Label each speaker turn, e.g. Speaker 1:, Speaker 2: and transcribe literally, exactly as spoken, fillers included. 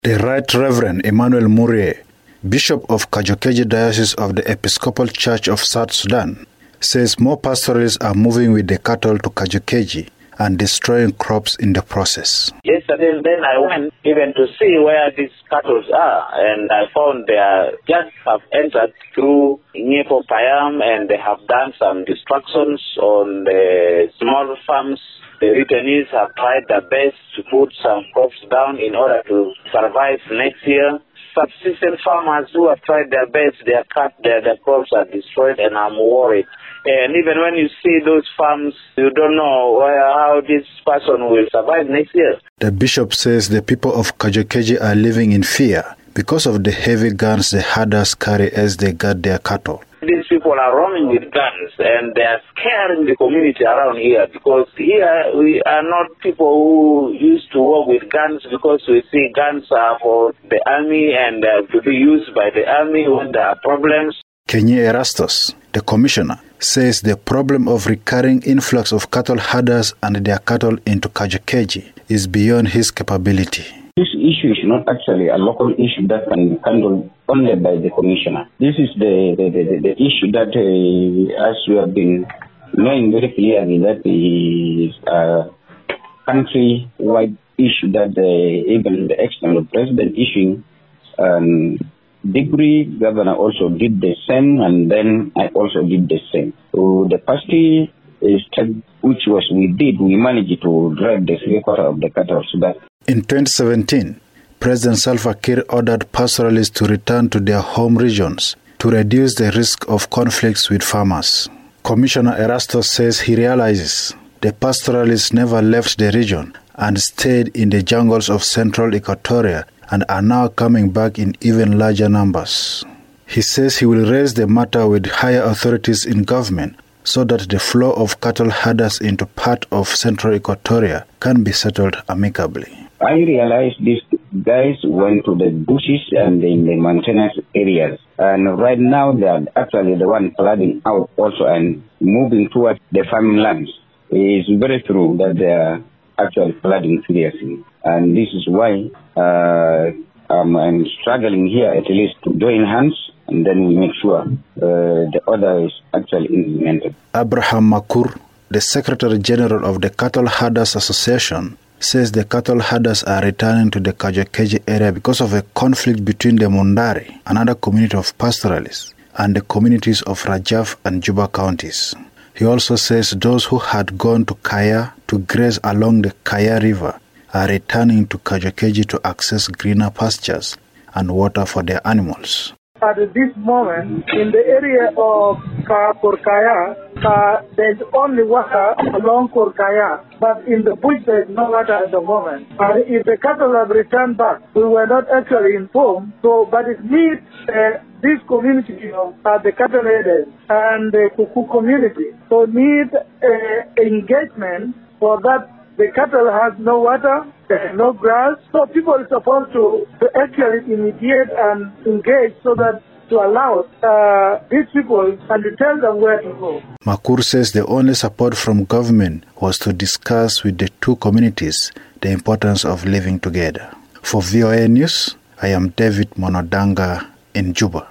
Speaker 1: The Right Reverend Emmanuel Murier, Bishop of Kajokeji Diocese of the Episcopal Church of South Sudan, says more pastoralists are moving with the cattle to Kajokeji and destroying crops in the process.
Speaker 2: Yesterday, then I went even to see where these cattle are, and I found they are just have entered through Nyepo Payam, and they have done some destructions on the small farms. The returnees have tried their best to put some crops down in order to survive next year. Subsistence farmers who have tried their best, their cut, their, their crops are destroyed, and I'm worried. And even when you see those farms, you don't know where, how this person will survive next year.
Speaker 1: The bishop says the people of Kajokeji are living in fear because of the heavy guns the herders carry as they guard their cattle.
Speaker 2: These people are roaming with guns, and they are scaring the community around here, because here we are not people who used to work with guns, because we see guns are for the army and uh, to be used by the army when there are problems.
Speaker 1: Kenye Erastus, the commissioner, says the problem of recurring influx of cattle herders and their cattle into Kajokeji is beyond his capability.
Speaker 3: This issue is not actually a local issue that can be handled only by the commissioner. This is the, the, the, the issue that, uh, as we have been knowing very clearly, that is a country-wide issue that uh, even the external president issuing um, degree, governor also did the same, and then I also did the same. So the party step which was we did, we managed to drive the three quarter of the cattle so that.
Speaker 1: In twenty seventeen, President Salva Kiir ordered pastoralists to return to their home regions to reduce the risk of conflicts with farmers. Commissioner Erastus says he realizes the pastoralists never left the region and stayed in the jungles of central Equatoria and are now coming back in even larger numbers. He says he will raise the matter with higher authorities in government so that the flow of cattle herders into part of central Equatoria can be settled amicably.
Speaker 3: I realized these guys went to the bushes and in the mountainous areas. And right now they are actually the one flooding out also and moving towards the farming lands. It is very true that they are actually flooding seriously. And this is why uh, um, I'm struggling here at least to join hands, and then we make sure uh, the order is actually implemented.
Speaker 1: Abraham Makur, the Secretary General of the Cattle Herders Association, says the cattle herders are returning to the Kajokeji area because of a conflict between the Mundari, another community of pastoralists, and the communities of Rajaf and Juba counties. He also says those who had gone to Kaya to graze along the Kaya River are returning to Kajokeji to access greener pastures and water for their animals.
Speaker 4: At this moment, in the area of Korkaya, uh, there's only water along Korkaya, but in the bush there's no water at the moment. And if the cattle have returned back, we were not actually informed. So, but it needs uh, this community of uh, the cattle herders and the Kuku community. So, need uh, engagement for that. The cattle has no water, no grass, so people are supposed to, to actually initiate and engage so that to allow uh, these people and to tell them where to go.
Speaker 1: Makur says the only support from government was to discuss with the two communities the importance of living together. For V O A News, I am David Monodanga in Juba.